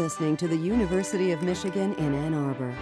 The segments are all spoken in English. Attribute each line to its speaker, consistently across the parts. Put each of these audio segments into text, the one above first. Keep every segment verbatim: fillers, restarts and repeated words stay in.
Speaker 1: listening to the University of Michigan in Ann Arbor.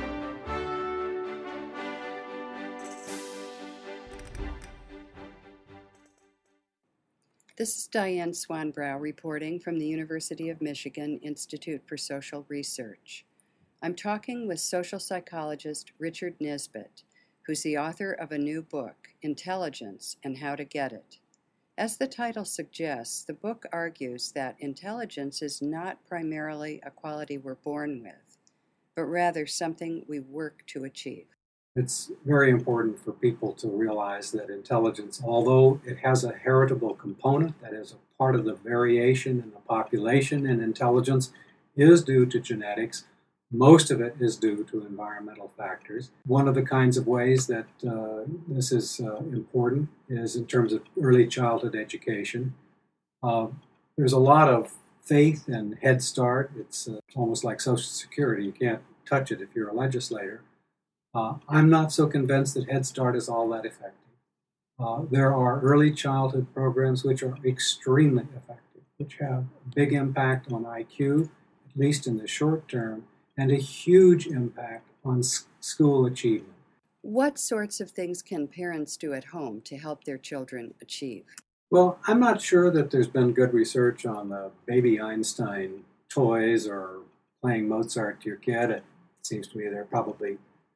Speaker 1: This is Diane Swanbrow reporting from the University of Michigan Institute for Social Research. I'm talking with social psychologist Richard Nisbett, who's the author of a new book, Intelligence and How to Get It. As the title suggests, the book argues that intelligence is not primarily a quality we're born with, but rather something we work to achieve.
Speaker 2: It's very important for people to realize that intelligence, although it has a heritable component that is a part of the variation in the population in intelligence, is due to genetics. Most of it is due to environmental factors. One of the kinds of ways that uh, this is uh, important is in terms of early childhood education. Uh, there's a lot of faith in Head Start. It's uh, almost like Social Security. You can't touch it if you're a legislator. Uh, I'm not so convinced that Head Start is all that effective. Uh, there are early childhood programs which are extremely effective, which have a big impact on I Q, at least in the short term, and a huge impact on s- school achievement.
Speaker 1: What sorts of things can parents do at home to help their children achieve?
Speaker 2: Well, I'm not sure that there's been good research on the baby Einstein toys or playing Mozart to your kid. It seems to me they're probably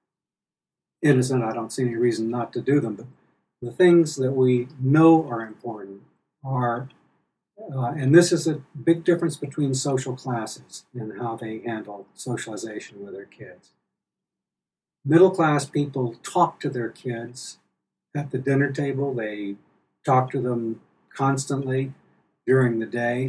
Speaker 2: innocent. I don't see any reason not to do them. But the things that we know are important are Uh, and this is a big difference between social classes and how they handle socialization with their kids. Middle-class people talk to their kids at the dinner table. They talk to them constantly during the day.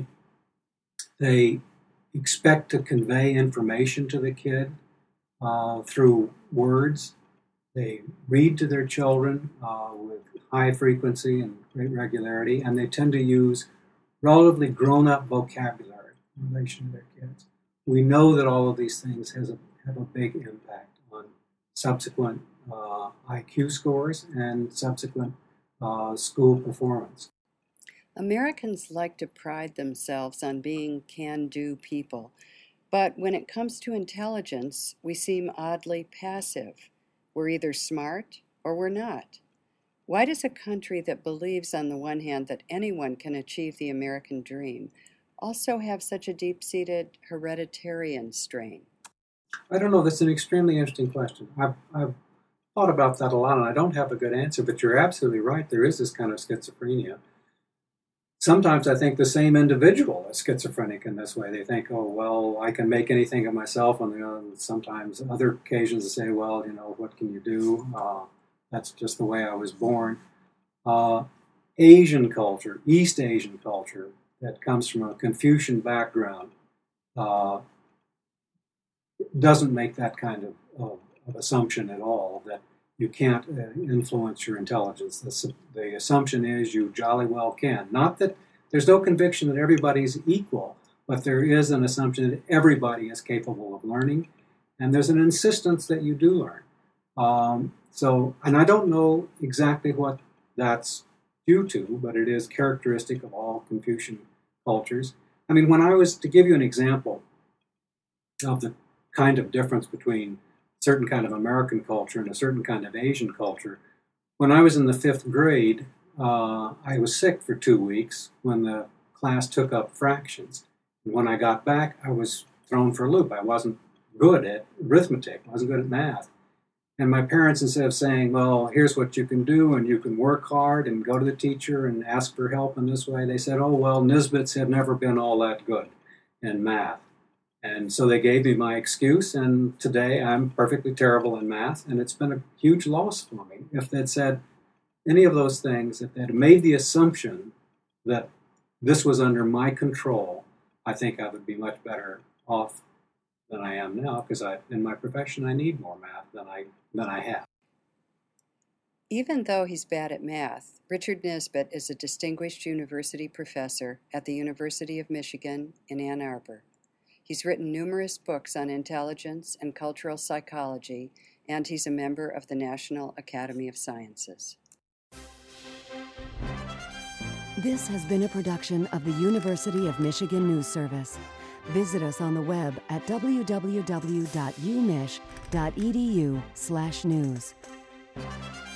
Speaker 2: They expect to convey information to the kid uh, through words. They read to their children uh, with high frequency and great regularity, and they tend to use relatively grown-up vocabulary in relation to their kids. We know that all of these things has a, have a big impact on subsequent uh, I Q scores and subsequent uh, school performance.
Speaker 1: Americans like to pride themselves on being can-do people, but when it comes to intelligence, we seem oddly passive. We're either smart or we're not. Why does a country that believes on the one hand that anyone can achieve the American dream also have such a deep-seated hereditarian strain?
Speaker 2: I don't know. That's an extremely interesting question. I've, I've thought about that a lot, and I don't have a good answer, but you're absolutely right. There is this kind of schizophrenia. Sometimes I think the same individual is schizophrenic in this way. They think, oh, well, I can make anything of myself. And you know, sometimes other occasions they say, well, you know, what can you do? Uh, That's just the way I was born. Uh, Asian culture, East Asian culture, that comes from a Confucian background, uh, doesn't make that kind of, of, of assumption at all, that you can't uh, influence your intelligence. The, the assumption is you jolly well can. Not that there's no conviction that everybody's equal, but there is an assumption that everybody is capable of learning, and there's an insistence that you do learn. Um, so, and I don't know exactly what that's due to, but it is characteristic of all Confucian cultures. I mean, when I was, to give you an example of the kind of difference between a certain kind of American culture and a certain kind of Asian culture, when I was in the fifth grade, uh, I was sick for two weeks when the class took up fractions. And when I got back, I was thrown for a loop. I wasn't good at arithmetic, I wasn't good at math. And my parents, instead of saying, well, here's what you can do, and you can work hard and go to the teacher and ask for help in this way, they said, oh, well, Nisbetts have never been all that good in math. And so they gave me my excuse, and today I'm perfectly terrible in math, and it's been a huge loss for me. If they'd said any of those things, if they'd made the assumption that this was under my control, I think I would be much better off than I am now, because I, in my profession, I need more math than I than I have.
Speaker 1: Even though he's bad at math, Richard Nisbett is a distinguished university professor at the University of Michigan in Ann Arbor. He's written numerous books on intelligence and cultural psychology, and he's a member of the National Academy of Sciences. This has been a production of the University of Michigan News Service.
Speaker 3: Visit us on the web at w w w dot u mich dot e d u slash news.